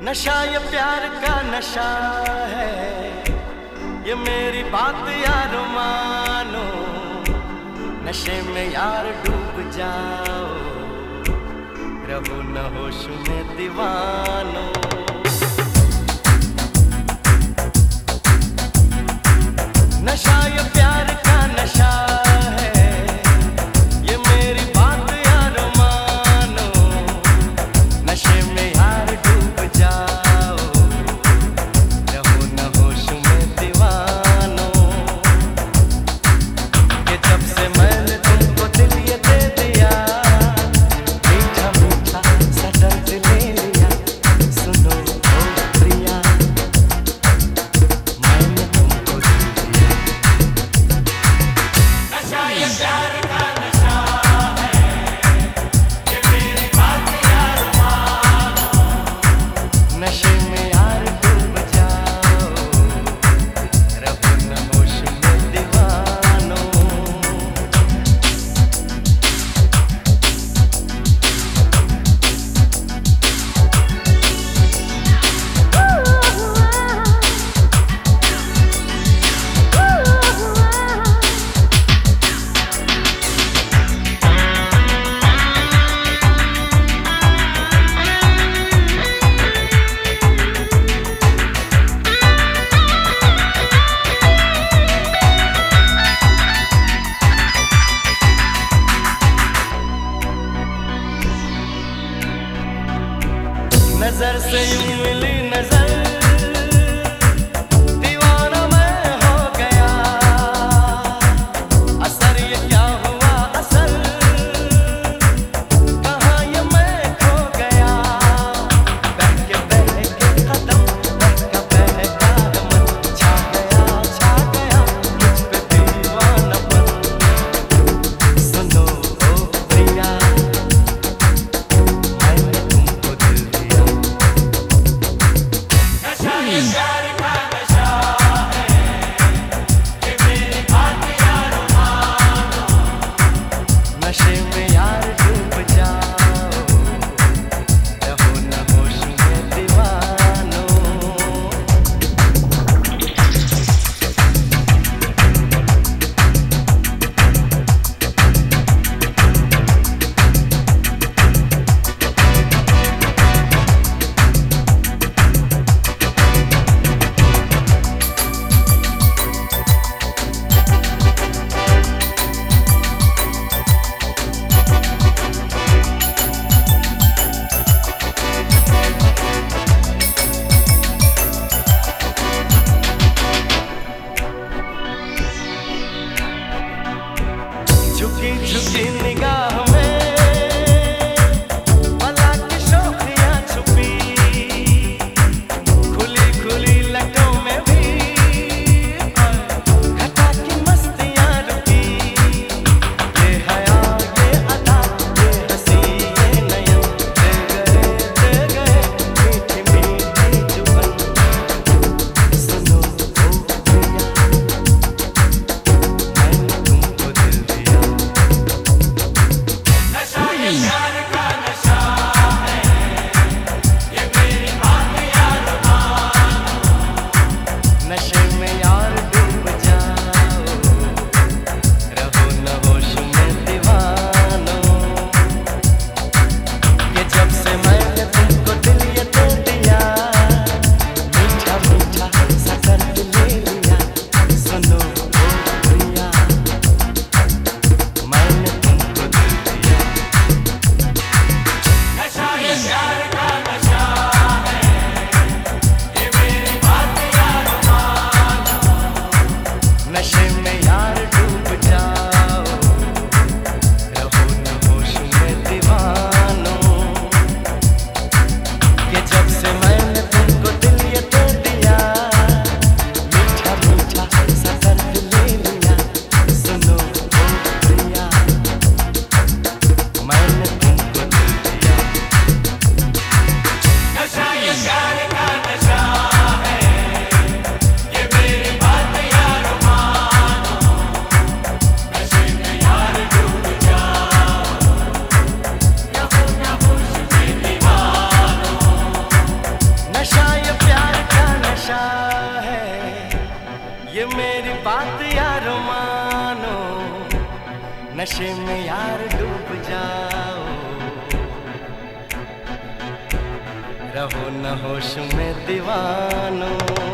नशा ये प्यार का नशा है, ये मेरी बात यार मानो। नशे में यार डूब जाओ, रहो न होश में दीवानो। नशा ये प्यार का नशा है, ये मेरी बात यार मानो। नशे में यार डूब जाओ, रहो न होश में दीवानो। कि जब से मैंने तुमको दिल ये दे दिया, मीठा मीठा सा दर्द ले लिया। सुनो ओ प्रिया, मैंने तुमको दिल दिया। नशा ये प्यार का नशा है, ये मेरी बात यार मानो। नशे में यार डूब जाओ, रहो न होश में दीवानो। नजर से यूं मिली नजर, दीवाना मैं हो गया। असर ये क्या हुआ असर, कहाँ ये मैं खो गया। बहके कदम, बहका मन, छा गया मुझ पे दीवानापन। सुनो ओ प्रिया, मैंने तुमको दिल दिया। नशा ये प्यार का नशा है, ये मेरी बात यार मानो। नशे में यार डूब जाओ, रहो न होश में दीवानो। बात यार मानो, नशे में यार डूब जाओ, रहो न होश में दीवानो।